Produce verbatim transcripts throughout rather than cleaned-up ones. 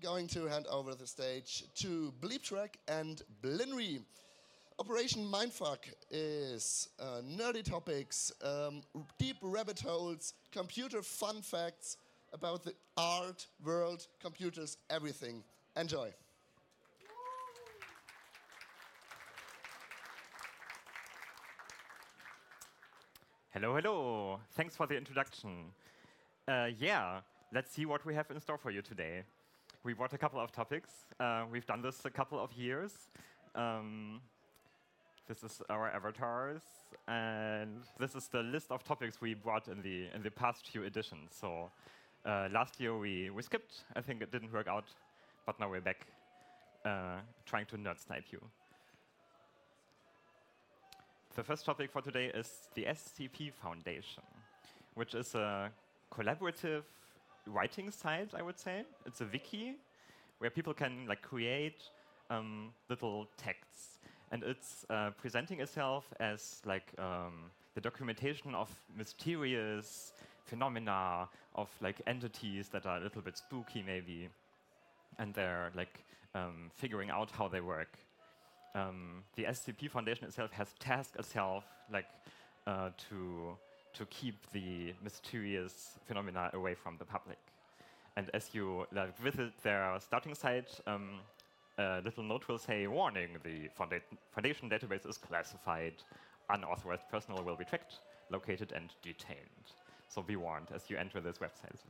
going to hand over the stage to Bleeptrack and Blinry. Operation Mindfuck is uh, nerdy topics, um, deep rabbit holes, computer fun facts about the art, world, computers, everything. Enjoy. Hello, hello. Thanks for the introduction. Uh, yeah, let's see what we have in store for you today. We brought a couple of topics. Uh, we've done this a couple of years. Um, this is our avatars, and this is the list of topics we brought in the in the past few editions. So uh, last year we, we skipped. I think it didn't work out, but now we're back uh, trying to nerd snipe you. The first topic for today is the S C P Foundation, which is a collaborative writing site, I would say. It's a wiki where people can like create um, little texts, and it's uh, presenting itself as like um, the documentation of mysterious phenomena, of like entities that are a little bit spooky, maybe, and they're like um, figuring out how they work. Um, the S C P Foundation itself has tasked itself like uh, to to keep the mysterious phenomena away from the public. And as you like, visit their starting site, um, a little note will say, warning, the founda foundation database is classified. Unauthorized personnel will be tracked, located, and detained. So be warned as you enter this website.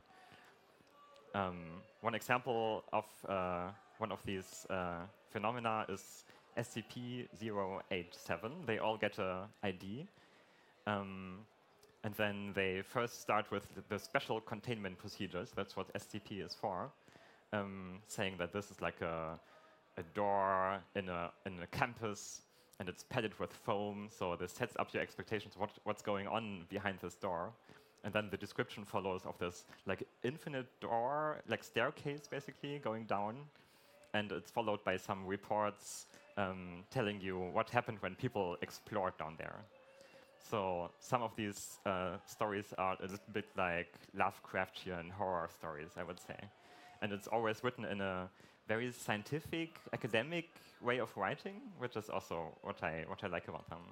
Um, one example of uh, one of these uh, phenomena is S C P zero eight seven. They all get an I D. Um, and then they first start with the, the special containment procedures. That's what S C P is for, um, saying that this is like a, a door in a, in a campus, and it's padded with foam, so this sets up your expectations what, what's going on behind this door. And then the description follows of this like infinite door, like staircase basically, going down, and it's followed by some reports um, telling you what happened when people explored down there. So some of these uh, stories are a little bit like Lovecraftian horror stories, I would say. And it's always written in a very scientific, academic way of writing, which is also what I, what I like about them.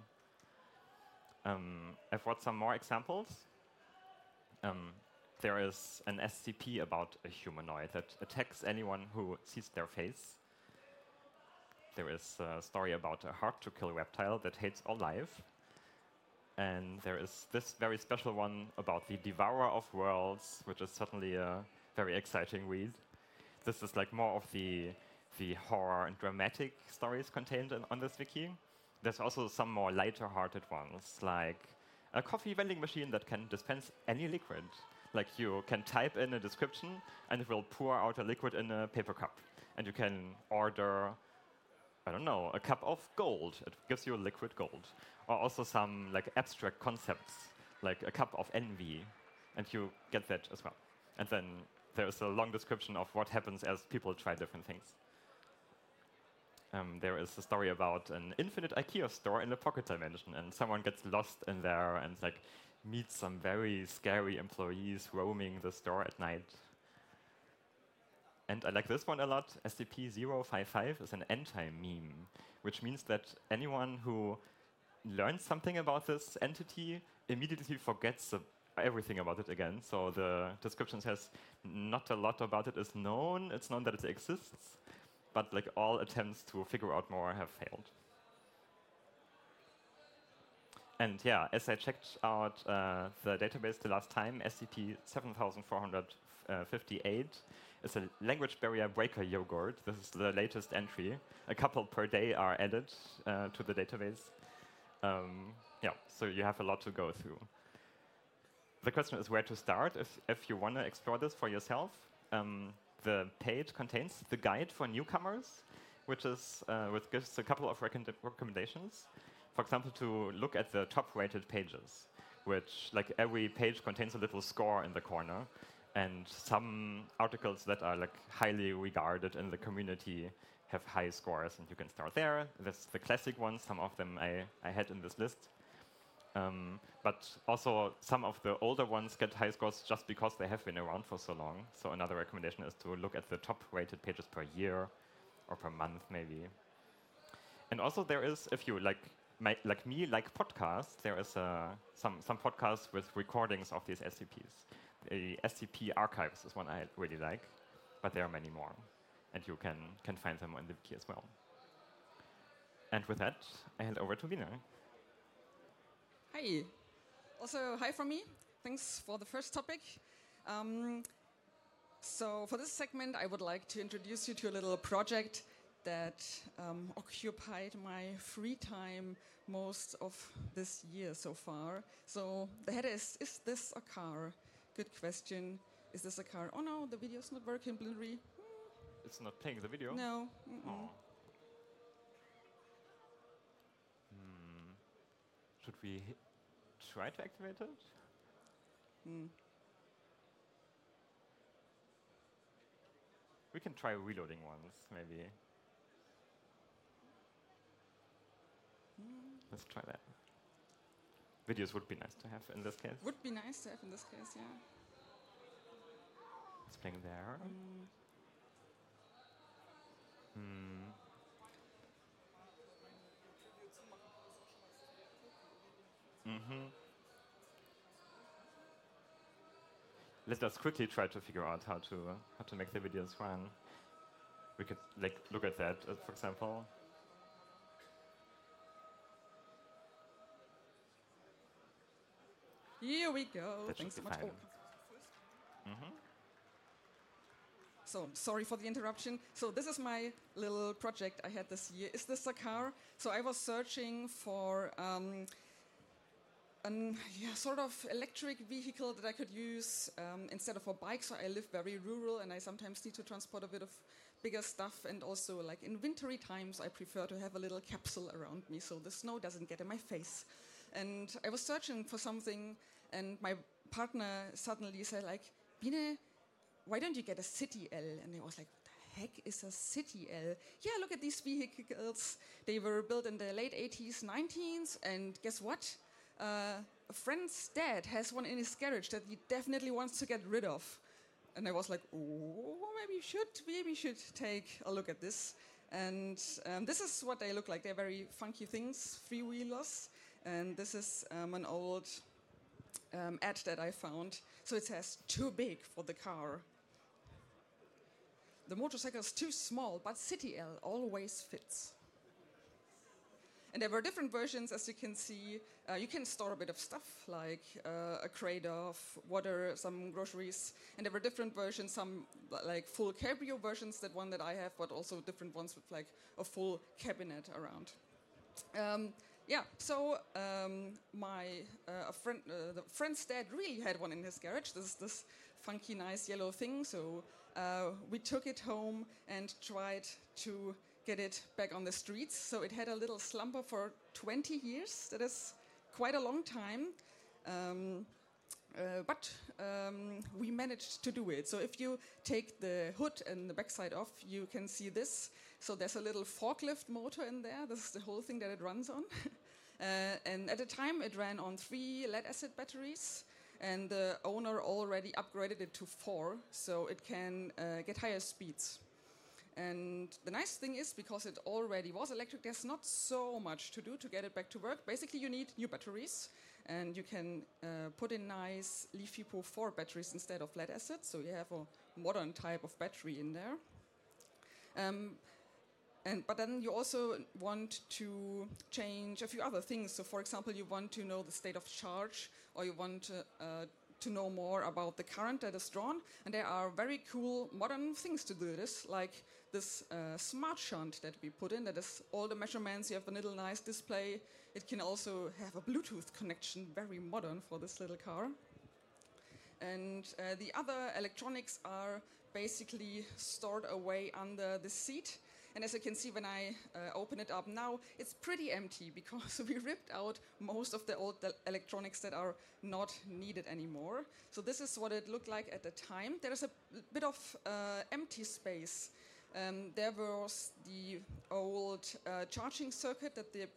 Um, I've brought some more examples. Um, there is an S C P about a humanoid that attacks anyone who sees their face. There is a story about a hard-to-kill reptile that hates all life. And there is this very special one about the Devourer of Worlds, which is certainly a very exciting read. This is like more of the, the horror and dramatic stories contained in, on this wiki. There's also some more lighter-hearted ones, like a coffee vending machine that can dispense any liquid. Like you can type in a description, and it will pour out a liquid in a paper cup. And you can order, I don't know, a cup of gold. It gives you liquid gold. Or also some like abstract concepts, like a cup of envy, and you get that as well. And then there's a long description of what happens as people try different things. Um, there is a story about an infinite IKEA store in a pocket dimension, and someone gets lost in there and like meets some very scary employees roaming the store at night. And I like this one a lot. S C P zero five five is an anti-meme, which means that anyone who learns something about this entity immediately forgets the, everything about it again. So the description says not a lot about it is known. It's known that it exists, but like all attempts to figure out more have failed. And yeah, as I checked out uh, the database the last time, S C P seven thousand four hundred fifty-eight is a language barrier breaker yogurt. This is the latest entry. A couple per day are added uh, to the database. Um, yeah, so you have a lot to go through. The question is where to start if, if you want to explore this for yourself. Um, the page contains the guide for newcomers, which is uh, which gives a couple of recommend recommendations. For example, to look at the top-rated pages, which like every page contains a little score in the corner, and some articles that are like highly regarded in the community have high scores, and you can start there. That's the classic ones. Some of them I, I had in this list. Um, but also, some of the older ones get high scores just because they have been around for so long. So another recommendation is to look at the top-rated pages per year or per month, maybe. And also, there is, if you like, my, like me, like podcasts, there is uh, some some podcasts with recordings of these S C Ps. The S C P archives is one I really like, but there are many more, and you can can find them on the wiki as well. And with that, I hand over to Lina. Hi. Also, hi from me. Thanks for the first topic. Um, so for this segment, I would like to introduce you to a little project that um, occupied my free time most of this year so far. So the header is, is this a car? Good question. Is this a car? Oh no, the video's not working, Blinry. It's not playing the video? No. Mm-mm. Oh. Hmm. Should we try to activate it? Hmm. We can try reloading once, maybe. Mm. Let's try that. Videos would be nice to have in this case. Would be nice to have in this case, yeah. It's playing there. Mm. Hmm. Mm-hmm. Let us quickly try to figure out how to uh, how to make the videos run. We could like look at that, uh, for example. Here we go. That Thanks so should be much. fine. Oh. Mm-hmm. So, sorry for the interruption. So, this is my little project I had this year. Is this a car? So, I was searching for um, an yeah, sort of electric vehicle that I could use um, instead of a bike. So, I live very rural and I sometimes need to transport a bit of bigger stuff. And also, like in wintry times, I prefer to have a little capsule around me so the snow doesn't get in my face. And I was searching for something, and my partner suddenly said, like, Biene, why don't you get a City L? And I was like, what the heck is a City L? Yeah, look at these vehicles. They were built in the late eighties, nineties, and guess what? Uh, a friend's dad has one in his garage that he definitely wants to get rid of. And I was like, oh, maybe you should, maybe you should take a look at this. And um, this is what they look like. They're very funky things, three-wheelers. And this is um, an old um, ad that I found. So it says, too big for the car. The motorcycle is too small, but City L always fits. And there were different versions, as you can see. Uh, you can store a bit of stuff, like uh, a crate of water, some groceries. And there were different versions, some like full cabrio versions, that one that I have, but also different ones with like a full cabinet around. Um, Yeah, so um, my uh, a friend, uh, the friend's dad really had one in his garage. This is this funky, nice yellow thing. So uh, we took it home and tried to get it back on the streets. So it had a little slumber for twenty years. That is quite a long time. Um, uh, but um, we managed to do it. So if you take the hood and the backside off, you can see this. So there's a little forklift motor in there. This is the whole thing that it runs on. uh, and at the time, it ran on three lead-acid batteries. And the owner already upgraded it to four, so it can uh, get higher speeds. And the nice thing is, because it already was electric, there's not so much to do to get it back to work. Basically, you need new batteries. And you can uh, put in nice LiFePO four batteries instead of lead-acid. So you have a modern type of battery in there. Um, And, but then you also want to change a few other things. So, for example, you want to know the state of charge, or you want to, uh, to know more about the current that is drawn. And there are very cool modern things to do this, like this uh, smart shunt that we put in. That is all the measurements. You have a little nice display. It can also have a Bluetooth connection, very modern for this little car. And uh, the other electronics are basically stored away under the seat. And as you can see, when I uh, open it up now, it's pretty empty because we ripped out most of the old electronics that are not needed anymore. So this is what it looked like at the time. There is a bit of uh, empty space. Um, there was the old uh, charging circuit that the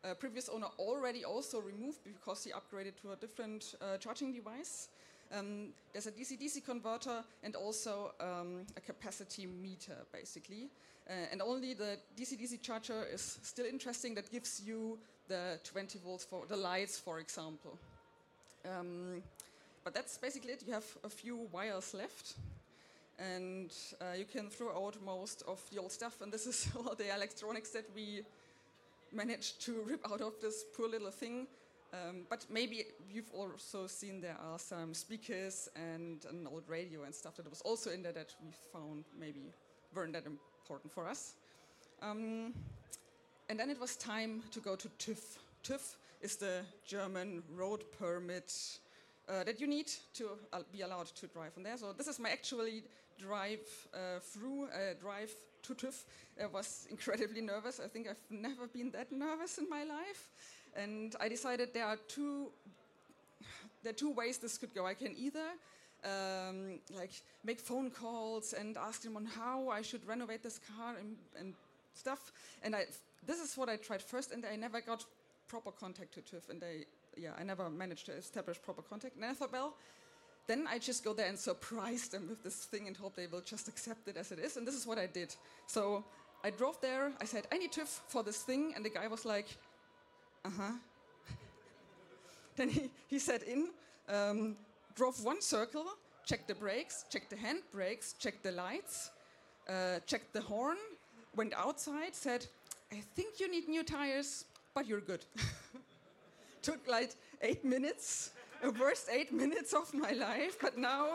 uh, previous owner already also removed because he upgraded to a different uh, charging device. Um, there's a D C D C converter and also um, a capacity meter, basically. Uh, and only the D C D C charger is still interesting. That gives you the twenty volts for the lights, for example. Um, but that's basically it. You have a few wires left. And uh, you can throw out most of the old stuff. And this is all the electronics that we managed to rip out of this poor little thing. Um, but maybe you've also seen there are some speakers and an old radio and stuff that was also in there that we found maybe weren't that important for us. Um, and then it was time to go to TÜV. TÜV is the German road permit uh, that you need to uh, be allowed to drive on there. So this is my actually drive uh, through, uh, drive to TÜV. I was incredibly nervous. I think I've never been that nervous in my life. And I decided there are two, there are two ways this could go. I can either um, like make phone calls and ask them on how I should renovate this car and, and stuff. And I, this is what I tried first, and I never got proper contact to TÜV. And they, yeah, I never managed to establish proper contact. And I thought, well, then I just go there and surprise them with this thing and hope they will just accept it as it is. And this is what I did. So I drove there. I said, I need TÜV for this thing. And the guy was like, uh-huh. Then he, he sat in, um, drove one circle, checked the brakes, checked the handbrakes, checked the lights, uh, checked the horn, went outside, said, I think you need new tires, but you're good. Took like eight minutes, the worst eight minutes of my life, but now...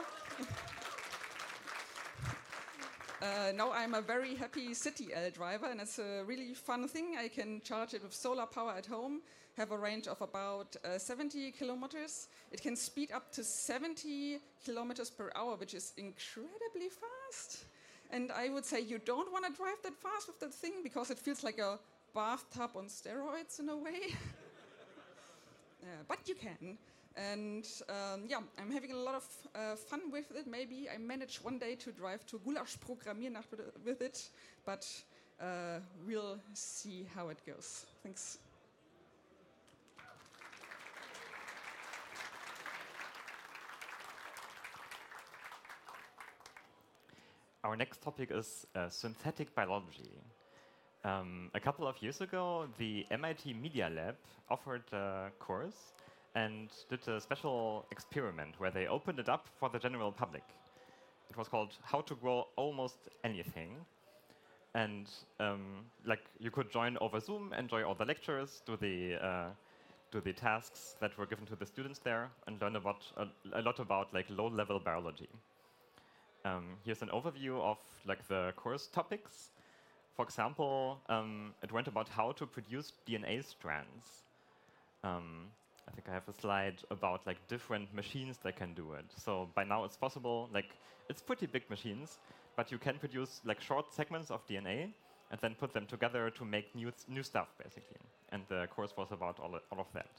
Uh, now I'm a very happy CityL driver, and it's a really fun thing. I can charge it with solar power at home, have a range of about uh, seventy kilometers. It can speed up to seventy kilometers per hour, which is incredibly fast. And I would say you don't want to drive that fast with that thing because it feels like a bathtub on steroids in a way. uh, but you can. And um, yeah, I'm having a lot of uh, fun with it. Maybe I manage one day to drive to Gulasch Programmiernacht with it, but uh, we'll see how it goes. Thanks. Our next topic is uh, synthetic biology. Um, a couple of years ago, the M I T Media Lab offered a course and did a special experiment where they opened it up for the general public. It was called How to Grow Almost Anything. And um, like you could join over Zoom, enjoy all the lectures, do the, uh, do the tasks that were given to the students there, and learn about a, a lot about like low-level biology. Um, here's an overview of like the course topics. For example, um, it went about how to produce D N A strands. Um, I think I have a slide about like different machines that can do it. So by now it's possible, like it's pretty big machines, but you can produce like short segments of D N A and then put them together to make new new stuff basically. And the course was about all, all of that.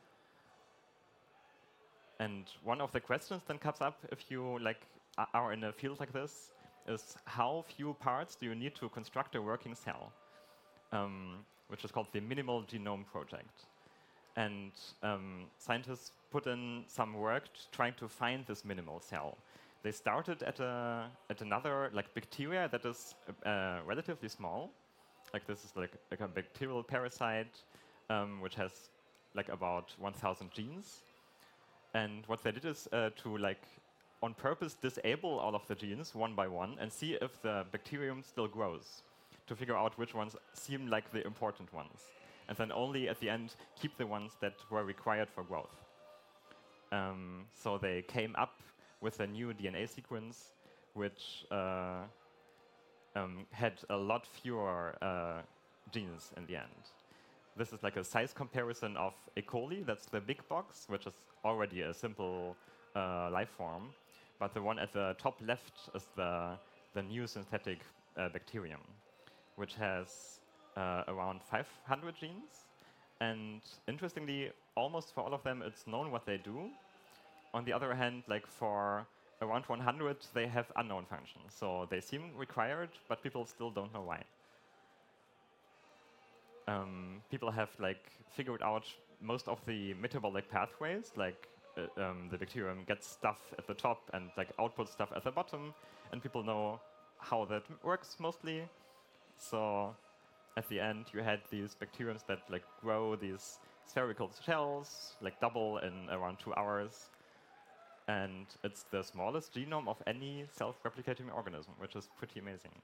And one of the questions then comes up if you like are in a field like this is how few parts do you need to construct a working cell, um, which is called the Minimal Genome Project. And um, scientists put in some work trying to find this minimal cell. They started at a at another like bacteria that is uh, relatively small. Like this is like, like a bacterial parasite, um, which has like about one thousand genes. And what they did is uh, to like on purpose disable all of the genes one by one and see if the bacterium still grows, to figure out which ones seem like the important ones. And then only at the end keep the ones that were required for growth. Um, so they came up with a new D N A sequence which uh, um, had a lot fewer uh, genes in the end. This is like a size comparison of E. coli, that's the big box, which is already a simple uh, life form. But the one at the top left is the, the new synthetic uh, bacterium, which has Uh, around five hundred genes, and interestingly, almost for all of them, it's known what they do. On the other hand, like for around one hundred, they have unknown functions. So they seem required, but people still don't know why. um, people have like figured out most of the metabolic pathways, like uh, um, the bacterium gets stuff at the top and like outputs stuff at the bottom, and people know how that works mostly. So at the end, you had these bacteriums that like grow these spherical shells, like double in around two hours. And it's the smallest genome of any self-replicating organism, which is pretty amazing.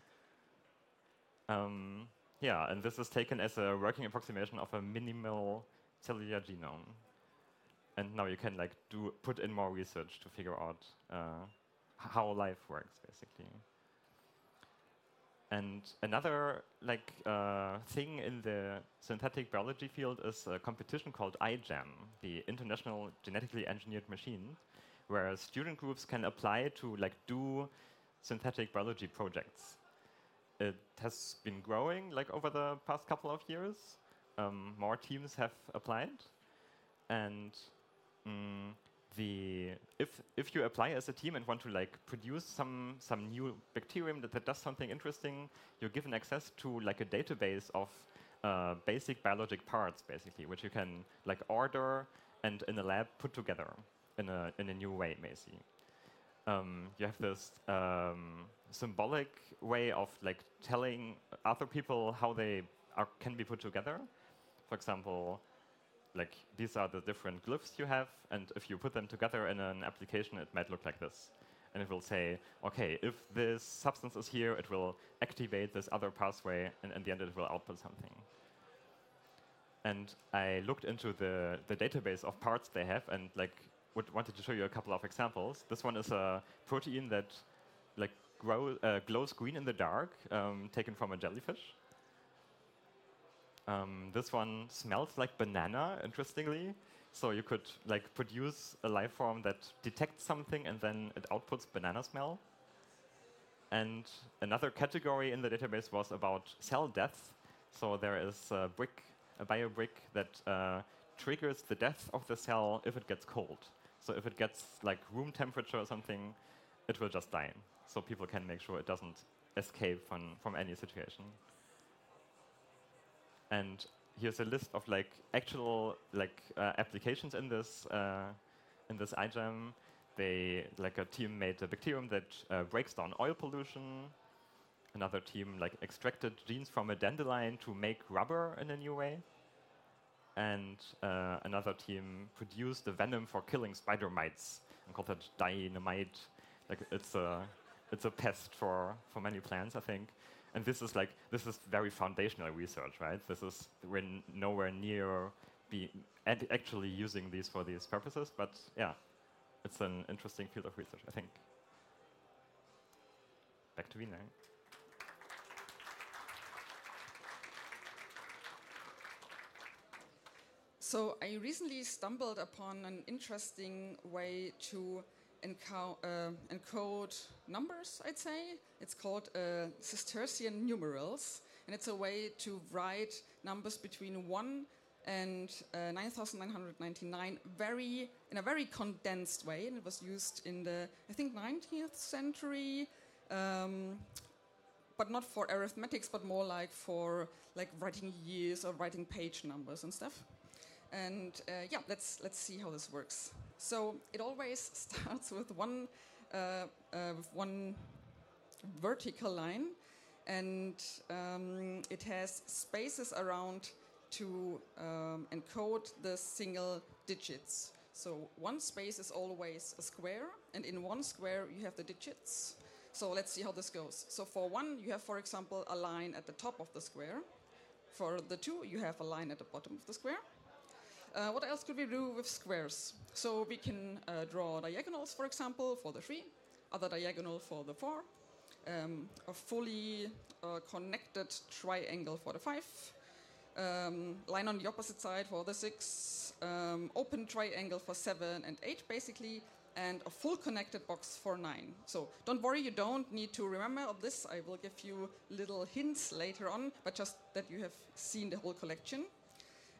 Um, yeah, and this is taken as a working approximation of a minimal cellular genome. And now you can like do put in more research to figure out uh, how life works, basically. And another like uh, thing in the synthetic biology field is a competition called I GEM, the International Genetically Engineered Machine, where student groups can apply to like do synthetic biology projects. It has been growing like over the past couple of years. Um, more teams have applied, and mm, the if if you apply as a team and want to like produce some some new bacterium that, that does something interesting, you're given access to like a database of uh, basic biologic parts, basically, which you can like order and in a lab put together in a in a new way, basically. Um, you have this um, symbolic way of like telling other people how they are, can be put together. For example, like these are the different glyphs you have, and if you put them together in an application, it might look like this. And it will say, okay, if this substance is here, it will activate this other pathway, and in the end it will output something. And I looked into the, the database of parts they have, and like would, wanted to show you a couple of examples. This one is a protein that like grow, uh, glows green in the dark, um, taken from a jellyfish. Um, this one smells like banana, interestingly. So you could like produce a life form that detects something and then it outputs banana smell. And another category in the database was about cell death. So there is a brick, a bio brick that uh, triggers the death of the cell if it gets cold. So if it gets like room temperature or something, it will just die. So people can make sure it doesn't escape from, from any situation. And here's a list of like actual like uh, applications in this uh, in this I GEM. They like a team made a bacterium that uh, breaks down oil pollution. Another team like extracted genes from a dandelion to make rubber in a new way. And uh, another team produced the venom for killing spider mites and called it dynamite. Like it's a it's a pest for for many plants, I think. And this is like this is very foundational research, right? This is we're n nowhere near be ad actually using these for these purposes, but yeah, it's an interesting field of research, I think. Back to Wiener. So I recently stumbled upon an interesting way to enco uh, encode numbers, I'd say. It's called uh, Cistercian numerals, and it's a way to write numbers between one and uh, nine thousand nine hundred ninety-nine very, in a very condensed way, and it was used in the, I think, nineteenth century, um, but not for arithmetics, but more like for like writing years or writing page numbers and stuff. And uh, yeah, let's let's see how this works. So it always starts with one uh, uh, with one vertical line, and um, it has spaces around to um, encode the single digits. So one space is always a square, and in one square you have the digits. So let's see how this goes. So for one, you have, for example, a line at the top of the square. For the two, you have a line at the bottom of the square. Uh, what else could we do with squares? So we can uh, draw diagonals, for example, for the three, other diagonal for the four, um, a fully uh, connected triangle for the five, um, line on the opposite side for the six, um, open triangle for seven and eight, basically, and a full connected box for nine. So don't worry, you don't need to remember of this. I will give you little hints later on, but just that you have seen the whole collection.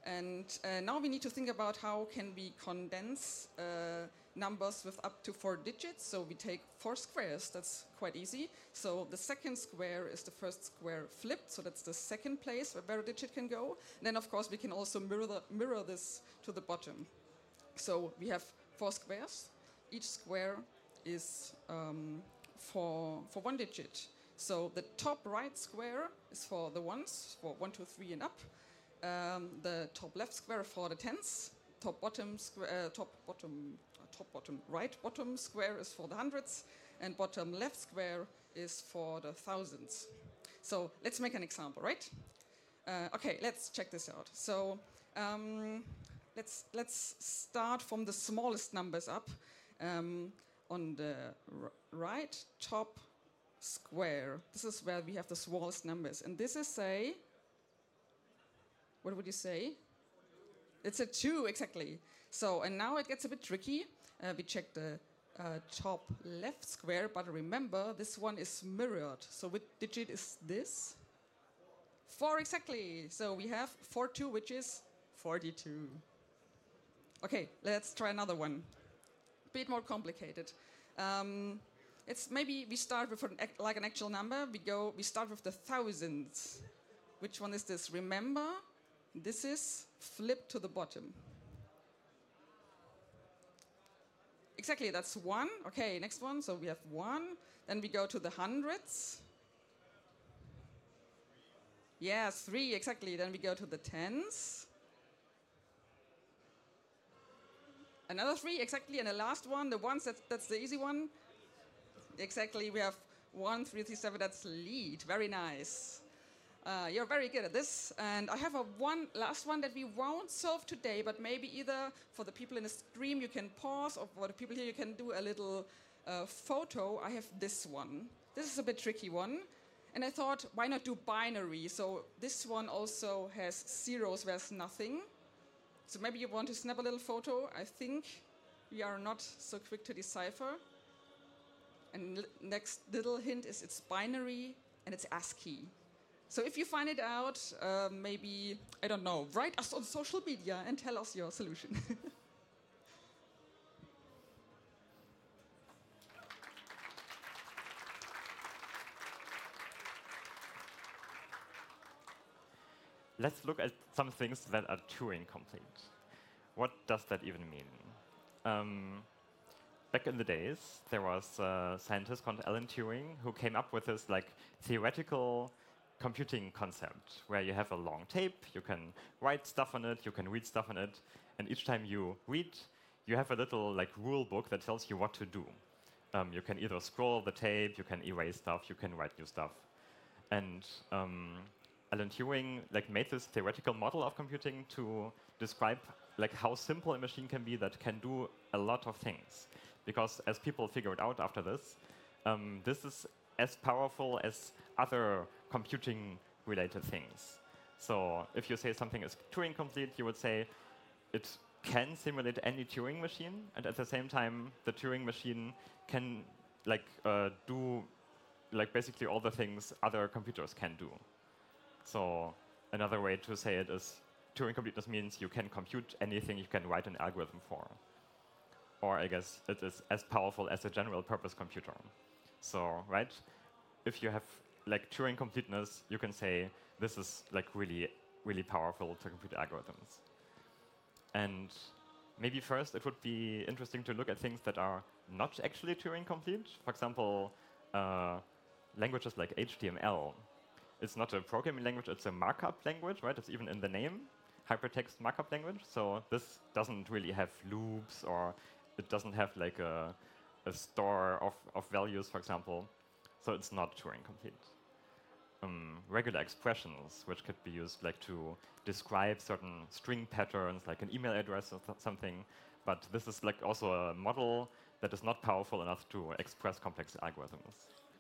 And uh, now we need to think about how can we condense uh, numbers with up to four digits. So we take four squares, that's quite easy. So the second square is the first square flipped, so that's the second place where a digit can go. And then of course we can also mirror, the, mirror this to the bottom. So we have four squares. Each square is um, for, for one digit. So the top right square is for the ones, for one, two, three and up. Um, the top left square for the tens. Top bottom square, uh, top bottom, uh, top bottom right bottom square is for the hundreds, and bottom left square is for the thousands. So let's make an example, right? Uh, okay, let's check this out. So um, let's let's start from the smallest numbers up. Um, on the r right top square, this is where we have the smallest numbers, and this is a, what would you say? It's a two, exactly. So, and now it gets a bit tricky. Uh, we check the uh, top left square, but remember, this one is mirrored. So which digit is this? Four, exactly. So we have four, two, which is forty-two. Okay, let's try another one. A bit more complicated. Um, it's maybe we start with an, like an actual number. We go. We start with the thousands. Which one is this? Remember, this is flipped to the bottom. Exactly, that's one. Okay, next one. So we have one. Then we go to the hundreds. Yes, three, exactly. Then we go to the tens. Another three, exactly. And the last one, the ones, that, that's the easy one. Exactly, we have one, three, three, seven, that's lead. Very nice. Uh, you're very good at this. And I have a one last one that we won't solve today, but maybe either for the people in the stream you can pause, or for the people here you can do a little uh, photo. I have this one. This is a bit tricky one. And I thought, why not do binary? So this one also has zeros, there's nothing. So maybe you want to snap a little photo. I think we are not so quick to decipher. And next little hint is it's binary and it's ASCII. So if you find it out, uh, maybe, I don't know, write us on social media and tell us your solution. Let's look at some things that are Turing complete. What does that even mean? Um, back in the days, there was a scientist called Alan Turing who came up with this like theoretical computing concept where you have a long tape, you can write stuff on it, you can read stuff on it, and each time you read, you have a little like rule book that tells you what to do. Um, you can either scroll the tape, you can erase stuff, you can write new stuff. And um, Alan Turing like made this theoretical model of computing to describe like how simple a machine can be that can do a lot of things. Because as people figured out after this, um, this is as powerful as other computing-related things. So if you say something is Turing complete, you would say it can simulate any Turing machine, and at the same time, the Turing machine can like uh, do like basically all the things other computers can do. So another way to say it is Turing completeness means you can compute anything you can write an algorithm for. Or I guess it is as powerful as a general purpose computer. So, right, if you have like Turing completeness, you can say this is like really, really powerful to compute algorithms. And maybe first it would be interesting to look at things that are not actually Turing complete. For example, uh, languages like H T M L. It's not a programming language, it's a markup language, right? It's even in the name, hypertext markup language. So this doesn't really have loops, or it doesn't have like a, a store of, of values, for example. So it's not Turing complete. Um, regular expressions, which could be used like to describe certain string patterns, like an email address or th something. But this is like also a model that is not powerful enough to express complex algorithms.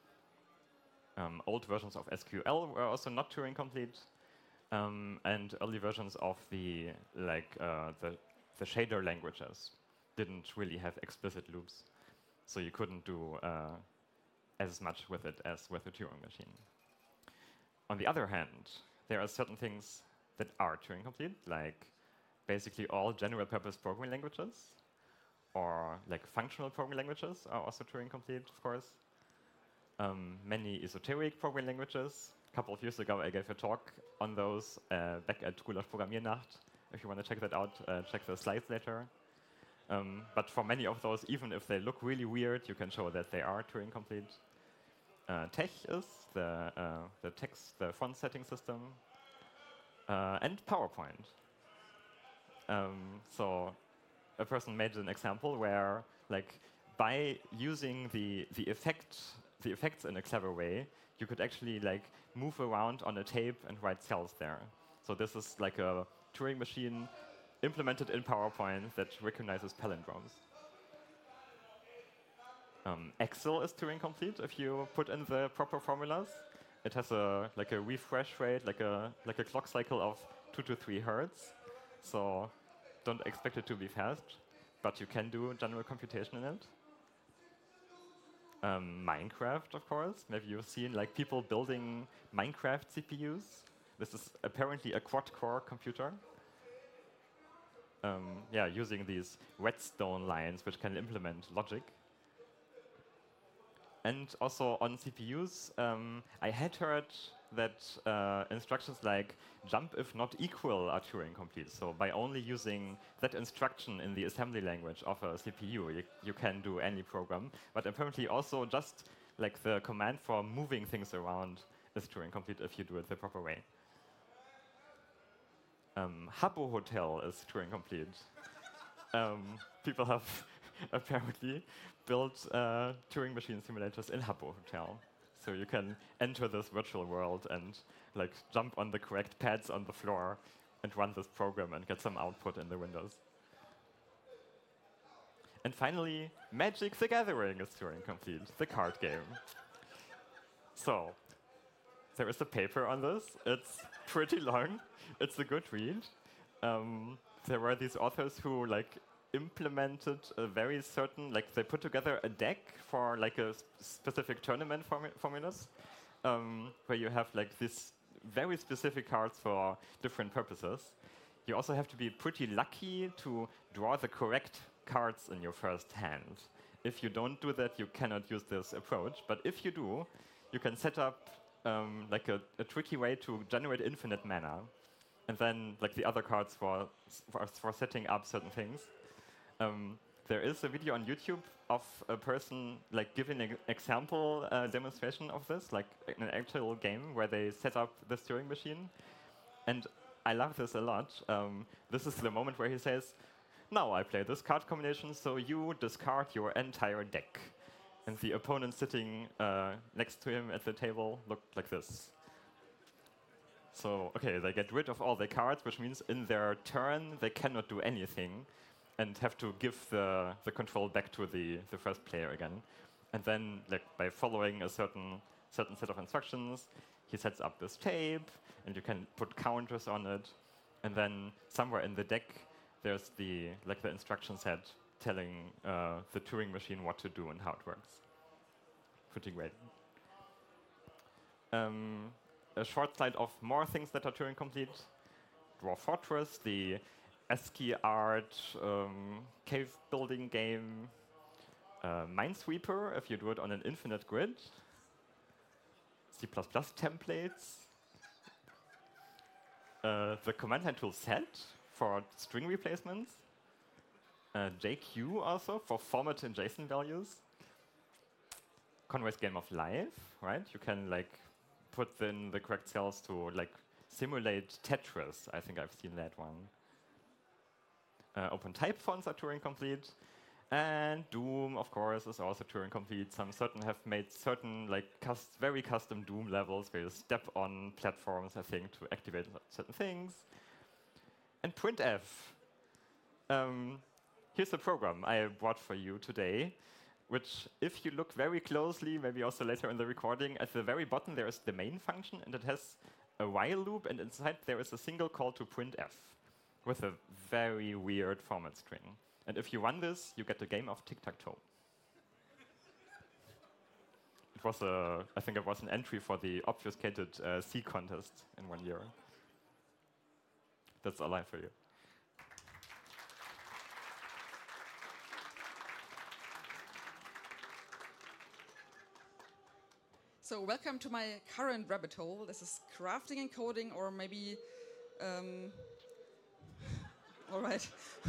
Um, old versions of S Q L were also not Turing complete, um, and early versions of the like uh, the, the shader languages didn't really have explicit loops, so you couldn't do uh, as much with it as with a Turing machine. On the other hand, there are certain things that are Turing complete, like basically all general-purpose programming languages, or like functional programming languages are also Turing complete, of course. Um, many esoteric programming languages. A couple of years ago, I gave a talk on those uh, back at Gulasch Programmiernacht. If you want to check that out, uh, check the slides later. Um, but for many of those, even if they look really weird, you can show that they are Turing complete. Uh, Tech is the, uh, the text, the font setting system, uh, and PowerPoint. Um, so a person made an example where, like, by using the the effect the effects in a clever way, you could actually like move around on a tape and write cells there. So this is like a Turing machine implemented in PowerPoint that recognizes palindromes. Um, Excel is Turing complete if you put in the proper formulas. It has a like a refresh rate, like a like a clock cycle of two to three hertz. So don't expect it to be fast, but you can do general computation in it. Um, Minecraft, of course. Maybe you've seen like people building Minecraft C P Us. This is apparently a quad-core computer. Um, yeah, using these redstone lines, which can implement logic. And also on C P Us, um, I had heard that uh, instructions like jump if not equal are Turing complete. So by only using that instruction in the assembly language of a C P U, you, you can do any program. But apparently also just like the command for moving things around is Turing complete if you do it the proper way. Um, Habbo Hotel is Turing complete. um, people have apparently built uh, Turing machine simulators in Habbo Hotel. So you can enter this virtual world and like jump on the correct pads on the floor and run this program and get some output in the windows. And finally, Magic the Gathering is Turing complete, the card game. So there is a paper on this. It's pretty long. It's a good read. Um, there were these authors who like implemented a very certain, like they put together a deck for like a sp specific tournament formu formulas, um, where you have like this very specific cards for different purposes. You also have to be pretty lucky to draw the correct cards in your first hand. If you don't do that, you cannot use this approach. But if you do, you can set up um, like a, a tricky way to generate infinite mana, and then like the other cards for for, for setting up certain things. Um, there is a video on YouTube of a person like giving an example uh, demonstration of this, like in an actual game where they set up this Turing machine. And I love this a lot. Um, this is the moment where he says, "Now I play this card combination, so you discard your entire deck." And the opponent sitting uh, next to him at the table looked like this. So, okay, they get rid of all the cards, which means in their turn they cannot do anything, and have to give the, the control back to the, the first player again. And then, like, by following a certain certain set of instructions, he sets up this tape, and you can put counters on it. And then somewhere in the deck, there's the like the instruction set telling uh, the Turing machine what to do and how it works. Pretty great. Um, a short slide of more things that are Turing complete. Dwarf Fortress, the ASCII art um, cave building game. Uh, Minesweeper, if you do it on an infinite grid. C plus plus templates. Uh, the command line tool set for string replacements. Uh, J Q also for format and JSON values. Conway's Game of Life, right? You can like put in the correct cells to like simulate Tetris. I think I've seen that one. Uh, open type fonts are Turing complete. And Doom, of course, is also Turing complete. Some certain have made certain like cus very custom Doom levels where you step on platforms, I think, to activate certain things. And printf. Um, here's a program I brought for you today, which, if you look very closely, maybe also later in the recording, at the very bottom there is the main function, and it has a while loop, and inside there is a single call to printf with a very weird format string. And if you run this, you get a game of tic-tac-toe. It was a, I think it was an entry for the obfuscated uh, C contest in one year. That's all I have for you. So welcome to my current rabbit hole. This is crafting and coding, or maybe, um, all right.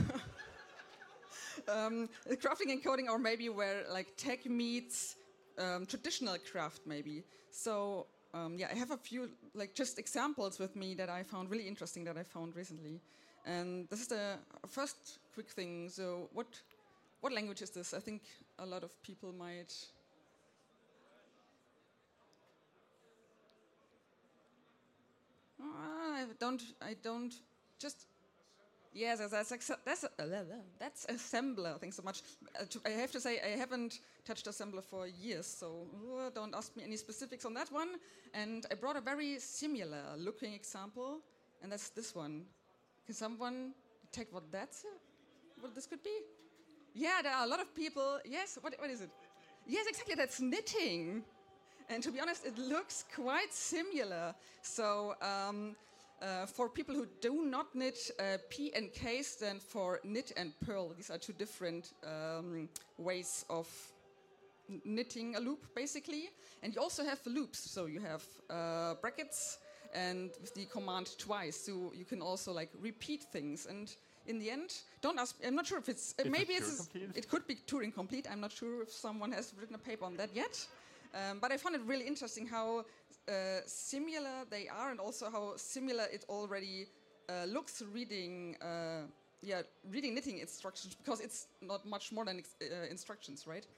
um, crafting and coding, or maybe where like tech meets um, traditional craft, maybe. So um, yeah, I have a few like just examples with me that I found really interesting that I found recently. And this is the first quick thing. So what what language is this? I think a lot of people might. I don't. I don't. Just. Yes, that's that's that's, that's assembler. Thanks so much. Uh, to, I have to say I haven't touched assembler for years, so uh, don't ask me any specifics on that one. And I brought a very similar looking example, and that's this one. Can someone detect what that's? What this could be? Yeah, there are a lot of people. Yes. What what is it? Yes, exactly. That's knitting. And to be honest, it looks quite similar. So um, uh, for people who do not knit, uh, P and K stand for knit and purl. These are two different um, ways of knitting a loop, basically. And you also have loops. So you have uh, brackets and with the command twice. So you can also like repeat things. And in the end, don't ask. I'm not sure if it's. Uh, Is maybe it it's. Turing-complete? It could be Turing complete. I'm not sure if someone has written a paper on that yet. Um, but I found it really interesting how uh, similar they are, and also how similar it already uh, looks reading, uh, yeah, reading knitting instructions, because it's not much more than ex- uh, instructions, right?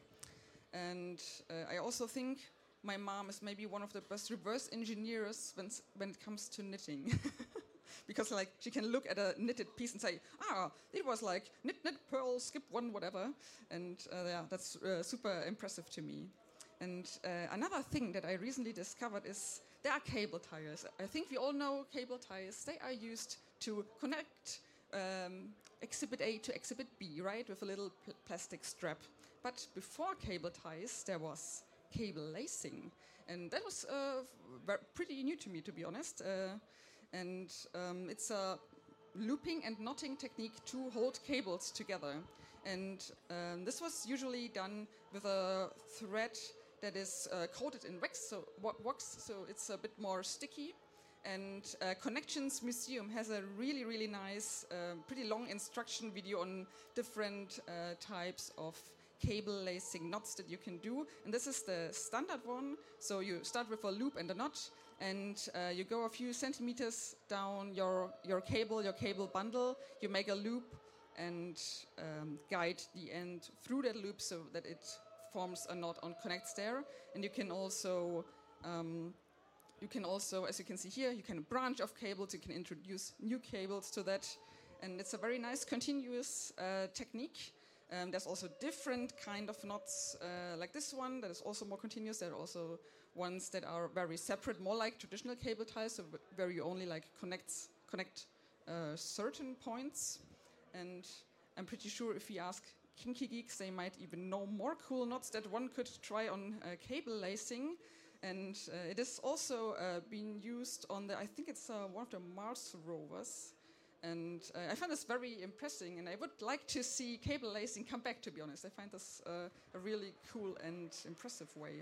And uh, I also think my mom is maybe one of the best reverse engineers when s- when it comes to knitting, because like she can look at a knitted piece and say, ah, it was like knit, knit, purl, skip one, whatever, and uh, yeah, that's uh, super impressive to me. And uh, another thing that I recently discovered is there are cable ties. I think we all know cable ties. They are used to connect um, exhibit A to exhibit B, right, with a little pl- plastic strap. But before cable ties, there was cable lacing. And that was uh, ver- pretty new to me, to be honest. Uh, and um, it's a looping and knotting technique to hold cables together. And um, this was usually done with a thread that is uh, coated in wax, so wa- wax, so it's a bit more sticky. And uh, Connections Museum has a really, really nice, uh, pretty long instruction video on different uh, types of cable lacing knots that you can do. And this is the standard one. So you start with a loop and a knot, and uh, you go a few centimeters down your, your cable, your cable bundle. You make a loop and um, guide the end through that loop so that it forms a knot on connects there. And you can also um, you can also, as you can see here, you can branch off cables, you can introduce new cables to that, and it's a very nice continuous uh, technique. Um, there's also different kind of knots uh, like this one that is also more continuous. There are also ones that are very separate, more like traditional cable ties, so where you only like connects connect uh, certain points. And I'm pretty sure if we ask Kinky Geeks, they might even know more cool knots that one could try on uh, cable lacing. And uh, it is also uh, being used on the, I think it's uh, one of the Mars rovers. And uh, I find this very impressive, and I would like to see cable lacing come back, to be honest. I find this uh, a really cool and impressive way.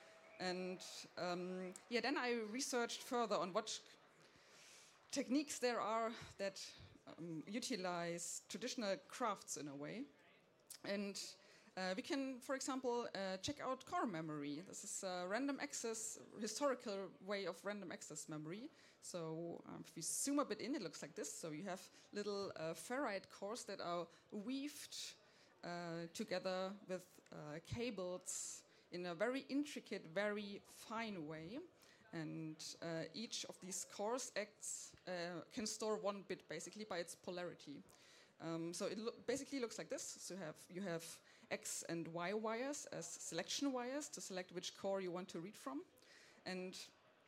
And um, yeah, then I researched further on what techniques there are that um, utilize traditional crafts in a way. And uh, we can, for example, uh, check out core memory. This is a random access, historical way of random access memory. So um, if we zoom a bit in, it looks like this. So you have little uh, ferrite cores that are weaved uh, together with uh, cables in a very intricate, very fine way. And uh, each of these cores acts, uh, can store one bit basically by its polarity. Um, so it lo- basically looks like this. So you have, you have X and Y wires as selection wires to select which core you want to read from. And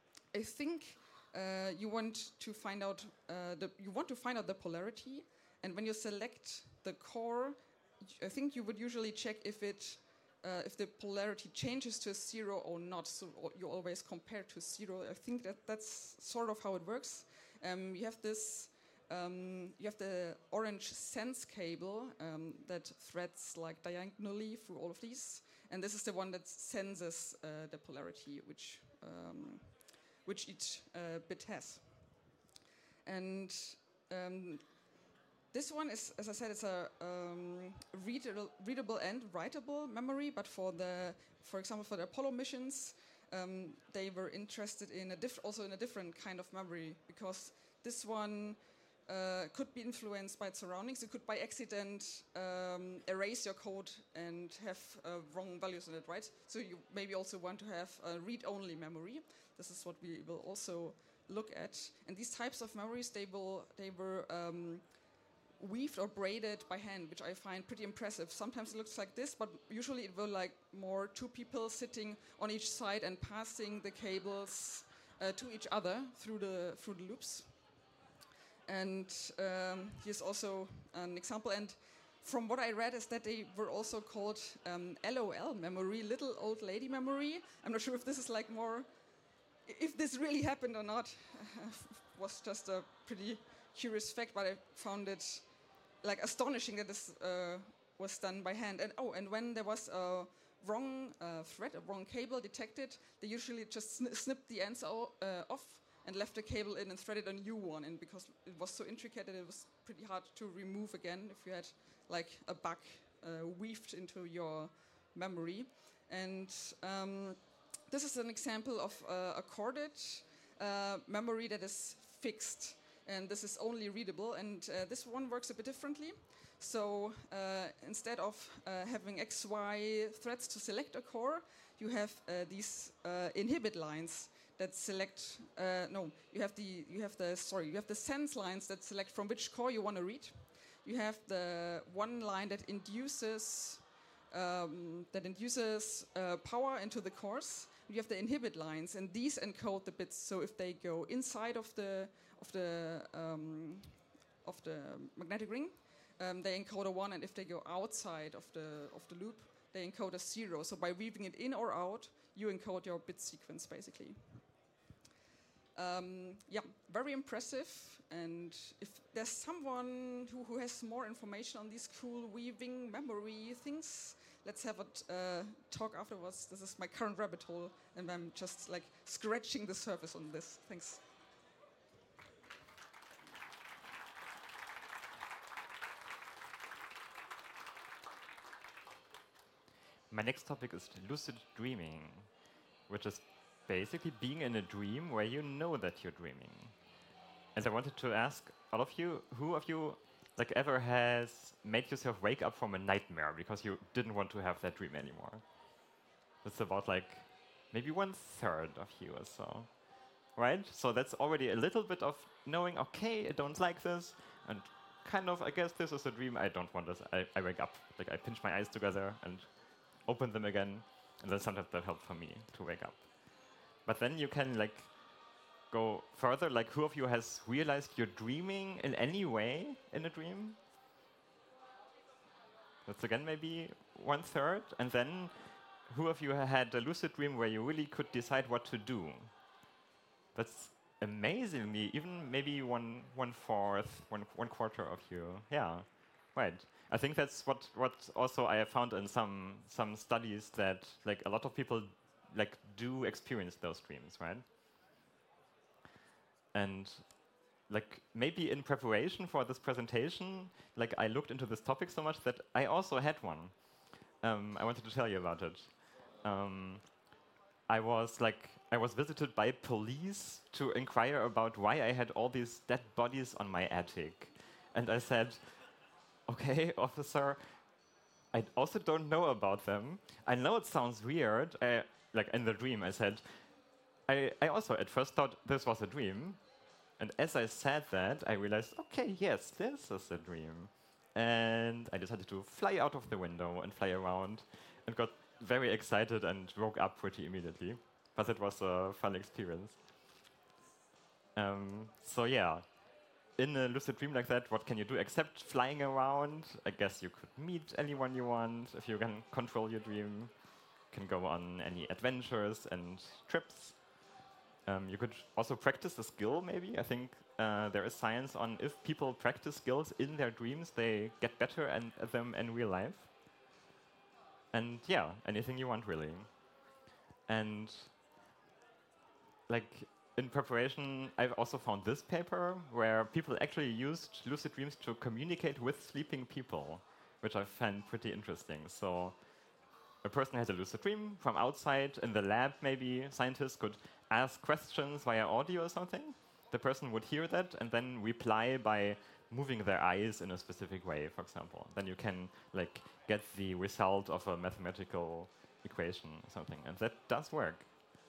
I think uh, you want to find out uh, the you want to find out the polarity. And when you select the core, I think you would usually check if it uh, if the polarity changes to zero or not. So you always compare to zero. I think that that's sort of how it works. Um, you have this. Um, you have the orange sense cable um, that threads like diagonally through all of these, and this is the one that senses uh, the polarity, which um, which each uh, bit has. And um, this one is, as I said, it's a um, readable, readable and writable memory. But for the, for example, for the Apollo missions, um, they were interested in a diff- also in a different kind of memory, because this one uh, could be influenced by its surroundings. It could, by accident, um, erase your code and have uh, wrong values in it, right? So you maybe also want to have a read-only memory. This is what we will also look at. And these types of memories, they will they were um, weaved or braided by hand, which I find pretty impressive. Sometimes it looks like this, but usually it will like more two people sitting on each side and passing the cables uh, to each other through the through the loops. And um, here's also an example. And from what I read is that they were also called um, L O L memory, little old lady memory. I'm not sure if this is like more, if this really happened or not. Was just a pretty curious fact, but I found it like astonishing that this uh, was done by hand. And oh, and when there was a wrong uh, thread, a wrong cable detected, they usually just sn- snipped the ends o- uh, off and left the cable in and threaded a new one in, because it was so intricate that it was pretty hard to remove again if you had like a bug uh, weaved into your memory. And um, this is an example of uh, a corded uh, memory that is fixed, and this is only readable. And uh, this one works a bit differently. So uh, instead of uh, having X Y threads to select a core, you have uh, these uh, inhibit lines that select. Uh, no, you have the you have the sorry you have the sense lines that select from which core you want to read. You have the one line that induces um, that induces uh, power into the cores. You have the inhibit lines, and these encode the bits. So if they go inside of the of the um, of the magnetic ring, um, they encode a one, and if they go outside of the of the loop, they encode a zero. So by weaving it in or out, you encode your bit sequence basically. Um, yeah, very impressive. And if there's someone who, who has more information on these cool weaving memory things, let's have a t- uh, talk afterwards. This is my current rabbit hole, and I'm just like scratching the surface on this. Thanks. My next topic is lucid dreaming, which is basically being in a dream where you know that you're dreaming. And I wanted to ask all of you, who of you like ever has made yourself wake up from a nightmare because you didn't want to have that dream anymore? It's about like maybe one third of you or so, right? So that's already a little bit of knowing, okay, I don't like this, and kind of, I guess this is a dream, I don't want this. I, I wake up, like I pinch my eyes together and open them again, and then sometimes that helps for me to wake up. But then you can like go further, like who of you has realized you're dreaming in any way in a dream? That's again maybe one third. And then who of you had a lucid dream where you really could decide what to do? That's amazingly, even maybe one one fourth, one one quarter of you. Yeah, right. I think that's what, what also I have found in some some studies, that like a lot of people like do experience those dreams, right? And like maybe in preparation for this presentation, like I looked into this topic so much that I also had one. Um, I wanted to tell you about it. Um, I was like I was visited by police to inquire about why I had all these dead bodies on my attic, and I said, "Okay, officer, I also don't know about them. I know it sounds weird." I, like in the dream, I said, I, I also at first thought this was a dream. And as I said that, I realized, okay, yes, this is a dream. And I decided to fly out of the window and fly around, and got very excited and woke up pretty immediately. But it was a fun experience. Um, so yeah, in a lucid dream like that, what can you do except flying around? I guess you could meet anyone you want if you can control your dream. You can go on any adventures and trips. Um, you could also practice the skill, maybe. I think uh, there is science on if people practice skills in their dreams, they get better and, at them in real life. And yeah, anything you want, really. And like in preparation, I've also found this paper where people actually used lucid dreams to communicate with sleeping people, which I find pretty interesting. So a person has a lucid dream from outside in the lab, maybe scientists could ask questions via audio or something. The person would hear that and then reply by moving their eyes in a specific way, for example. Then you can like get the result of a mathematical equation or something, and that does work.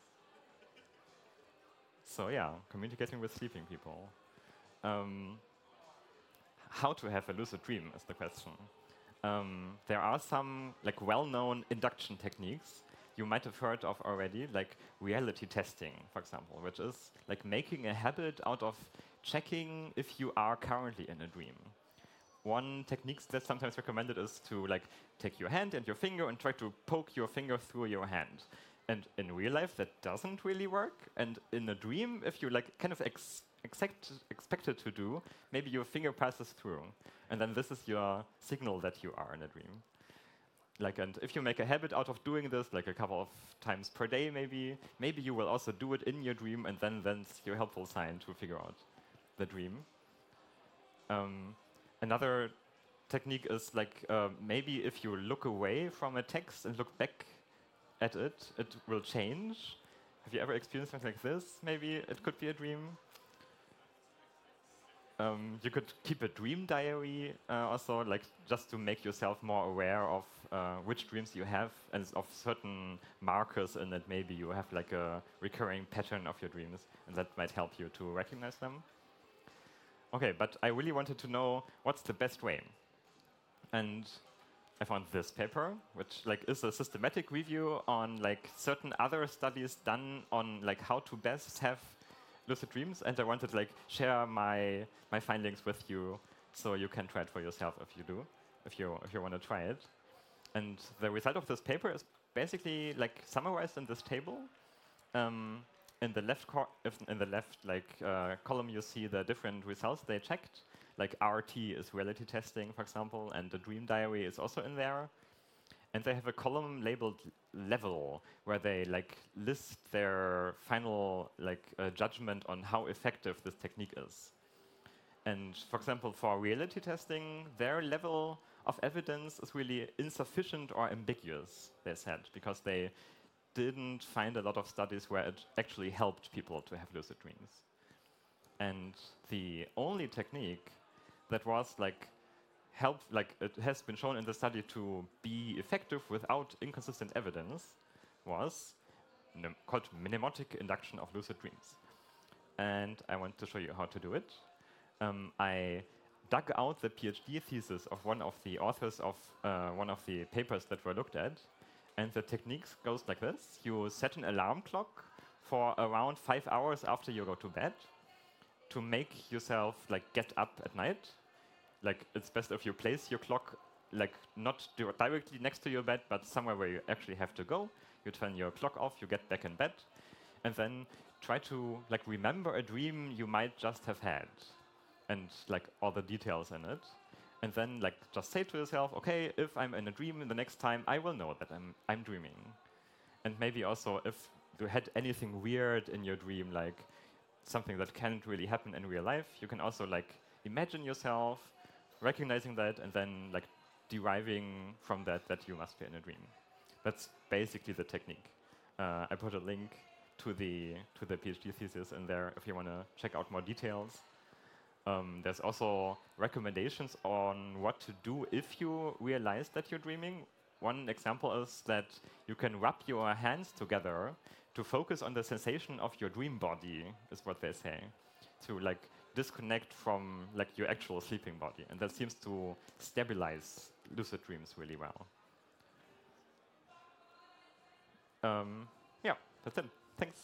So yeah, communicating with sleeping people. Um, how to have a lucid dream is the question. Um, there are some like well-known induction techniques you might have heard of already, like reality testing, for example, which is like making a habit out of checking if you are currently in a dream. One technique that's sometimes recommended is to like take your hand and your finger and try to poke your finger through your hand. And in real life, that doesn't really work. And in a dream, if you like kind of ex expect, expect it to do, maybe your finger passes through. And then this is your signal that you are in a dream. Like, and if you make a habit out of doing this, like a couple of times per day maybe, maybe you will also do it in your dream, and then that's your helpful sign to figure out the dream. Um, another technique is like uh, maybe if you look away from a text and look back at it, it will change. Have you ever experienced something like this? Maybe it could be a dream. Um, you could keep a dream diary uh, also, like just to make yourself more aware of uh, which dreams you have and of certain markers in it. Maybe you have like a recurring pattern of your dreams, and that might help you to recognize them. Okay, but I really wanted to know what's the best way. And I found this paper, which like is a systematic review on like certain other studies done on like how to best have lucid dreams, and I wanted to like share my my findings with you, so you can try it for yourself if you do, if you if you want to try it. And the result of this paper is basically like summarized in this table. Um, in the left cor if in the left like uh, column, you see the different results they checked. Like R T is reality testing, for example, and the dream diary is also in there. And they have a column labeled level, where they like list their final like uh, judgment on how effective this technique is. And for example, for reality testing, their level of evidence is really insufficient or ambiguous, they said, because they didn't find a lot of studies where it actually helped people to have lucid dreams. And the only technique that was like help, like it has been shown in the study to be effective without inconsistent evidence, was called mnemotic induction of lucid dreams. And I want to show you how to do it. Um, I dug out the PhD thesis of one of the authors of uh, one of the papers that were looked at, and the technique goes like this. You set an alarm clock for around five hours after you go to bed to make yourself like get up at night. Like it's best if you place your clock like not directly next to your bed, but somewhere where you actually have to go. You turn your clock off, you get back in bed, and then try to like remember a dream you might just have had, and like all the details in it. And then like just say to yourself, okay, if I'm in a dream the next time, I will know that I'm I'm dreaming. And maybe also if you had anything weird in your dream, like something that can't really happen in real life, you can also like imagine yourself recognizing that and then like deriving from that that you must be in a dream. That's basically the technique. Uh, I put a link to the to the PhD thesis in there if you want to check out more details. Um, there's also recommendations on what to do if you realize that you're dreaming. One example is that you can rub your hands together to focus on the sensation of your dream body, is what they say, to like disconnect from like your actual sleeping body, and that seems to stabilize lucid dreams really well. Um, yeah, that's it. Thanks.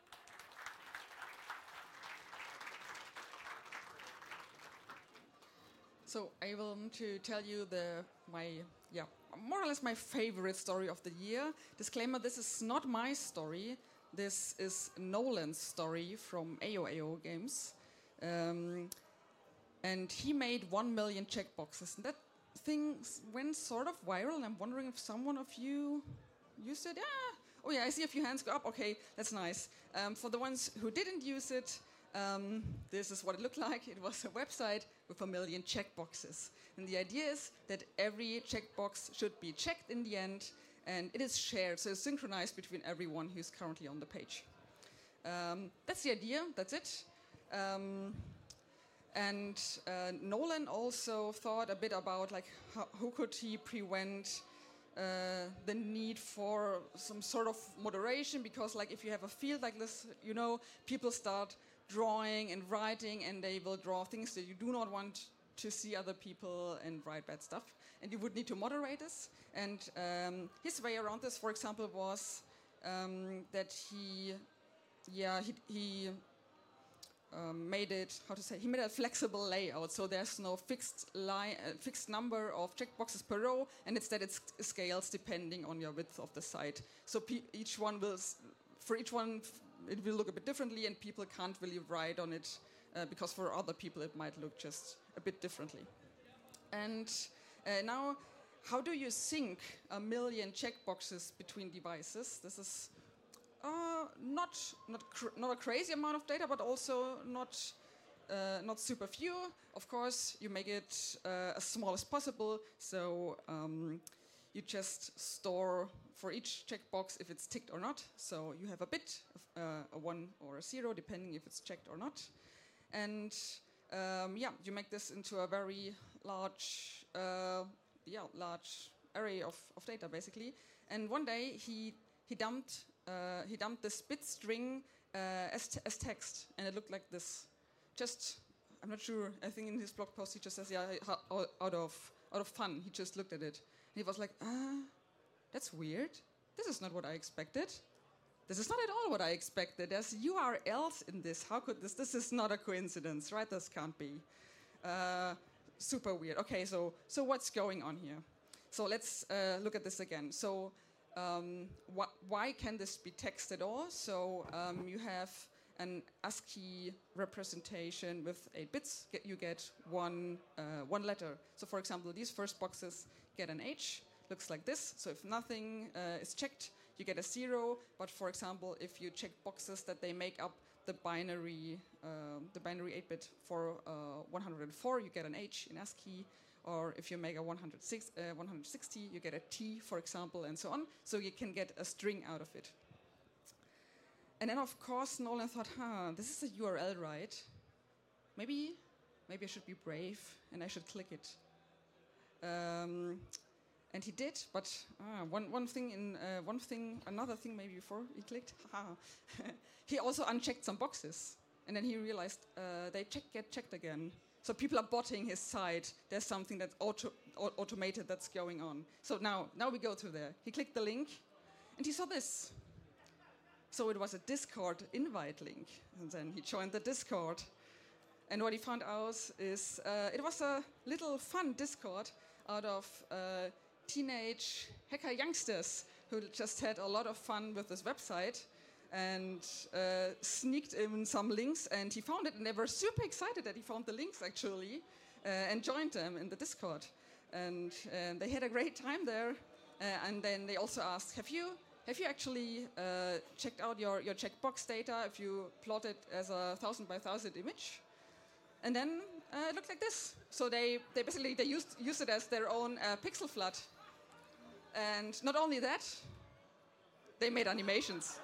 So I want to tell you the my yeah more or less my favorite story of the year. Disclaimer: this is not my story. This is Nolan's story from A O A O Games, um, and he made one million checkboxes. And that thing went sort of viral. And I'm wondering if someone of you used it. Yeah, Oh yeah, I see a few hands go up. Okay, that's nice. Um, for the ones who didn't use it, um, this is what it looked like. It was a website with a million checkboxes. And the idea is that every checkbox should be checked in the end, and it is shared, so it's synchronized between everyone who's currently on the page. Um, that's the idea, that's it. Um, and uh, Nolan also thought a bit about like how, who could he prevent uh, the need for some sort of moderation, because like if you have a field like this, you know, people start drawing and writing, and they will draw things that you do not want to see other people and write bad stuff, and you would need to moderate this. And um, his way around this, for example, was um, that he, yeah, he, he um, made it, how to say, he made a flexible layout, so there's no fixed line, uh, fixed number of checkboxes per row, and instead it scales depending on your width of the site. So pe each one will, s for each one, it will look a bit differently, and people can't really write on it, uh, because for other people it might look just a bit differently. And uh, now, how do you sync a million checkboxes between devices? This is uh, not not cr not a crazy amount of data, but also not uh, not super few. Of course, you make it uh, as small as possible. So um, you just store for each checkbox if it's ticked or not. So you have a bit, of, uh, a one or a zero, depending if it's checked or not. And um, yeah, you make this into a very large, uh, yeah, large array of, of data, basically. And one day he he dumped uh, he dumped this bit string uh, as t as text, and it looked like this. Just, I'm not sure. I think in his blog post he just says, yeah, out of out of fun, he just looked at it. And he was like, ah, that's weird. This is not what I expected. This is not at all what I expected. There's U R Ls in this. How could this? This is not a coincidence, right? This can't be. Uh, super weird. Okay, so so what's going on here? So let's uh, look at this again. So um, wh why can this be text at all? So um, you have an ASCII representation with eight bits. Get, you get one uh, one letter. So for example, these first boxes get an H. Looks like this. So if nothing uh, is checked, you get a zero. But for example, if you check boxes that they make up the binary, uh, the binary eight bit for uh, one hundred four, you get an H in ASCII. Or if you make a one hundred six, uh, one hundred sixty, you get a T, for example, and so on. So you can get a string out of it. And then, of course, Nolan thought, huh, this is a U R L, right? Maybe, maybe I should be brave and I should click it. Um, And he did, but ah, one one thing in uh, one thing, another thing maybe before he clicked. He also unchecked some boxes, and then he realized uh, they check, get checked again. So people are botting his site. There's something that's auto, automated that's going on. So now now we go through there. He clicked the link, and he saw this. So it was a Discord invite link, and then he joined the Discord. And what he found out is uh, it was a little fun Discord out of Uh, teenage hacker youngsters who just had a lot of fun with this website and uh, sneaked in some links, and he found it, and they were super excited that he found the links actually uh, and joined them in the Discord, and uh, they had a great time there. Uh, and then they also asked, have you have you actually uh, checked out your, your checkbox data if you plot it as a thousand by thousand image? And then uh, it looked like this. So they, they basically they used, used it as their own uh, pixel flood. And not only that, they made animations.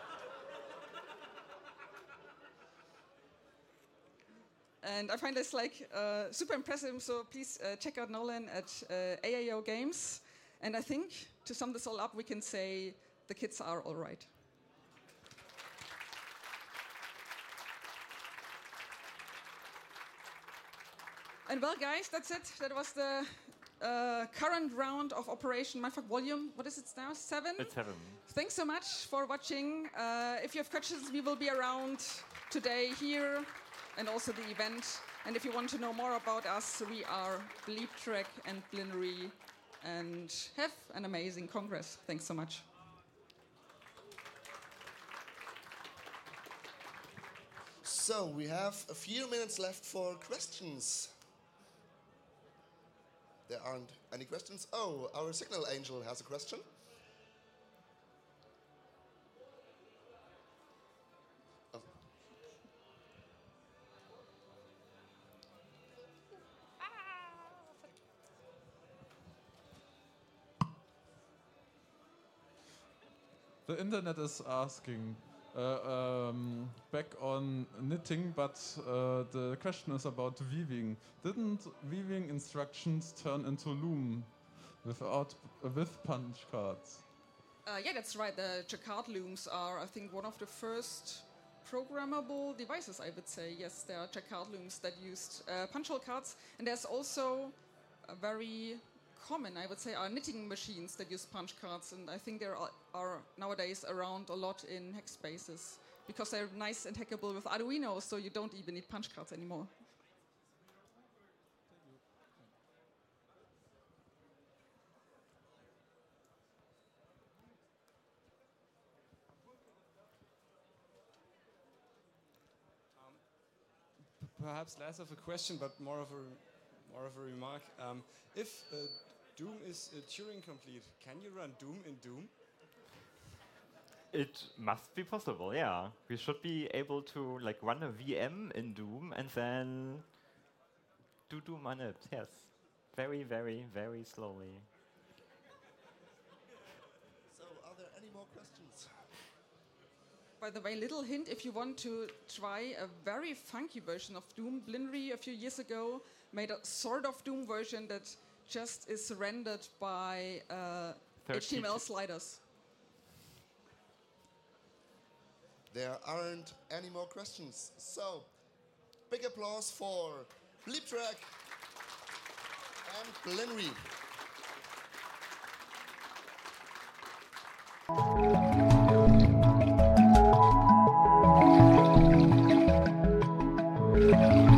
And I find this like uh, super impressive. So please uh, check out Nolan at uh, A I O Games. And I think to sum this all up, we can say the kids are all right. And well, guys, that's it. That was the uh, current round of Operation Mindfuck Volume. What is it now? Seven? It's seven. Thanks so much for watching. Uh, if you have questions, we will be around today here and also the event. And if you want to know more about us, we are Bleeptrek and Blinry. And have an amazing Congress. Thanks so much. So we have a few minutes left for questions. There aren't any questions. Oh, our signal angel has a question. the internet is asking uh, um, back on knitting, but uh, the question is about weaving. Didn't weaving instructions turn into loom without uh, with punch cards? Uh, yeah, that's right. The jacquard looms are, I think, one of the first programmable devices, I would say. Yes, there are jacquard looms that used uh, punch hole cards. And there's also a very common, I would say, are knitting machines that use punch cards. And I think there are, are nowadays around a lot in hack spaces because they're nice and hackable with Arduino, so you don't even need punch cards anymore. Perhaps less of a question, but more of a more of a remark. Um, if uh, Doom is uh, Turing complete, can you run Doom in Doom? It must be possible, yeah. We should be able to like run a V M in Doom and then do Doom on it. Yes, very, very, very slowly. So, are there any more questions? By the way, little hint, if you want to try a very funky version of Doom, Blinry a few years ago made a sort of Doom version that just is rendered by uh, H T M L sliders. There aren't any more questions. So, big applause for Bleeptrack and Blinry. Thank you.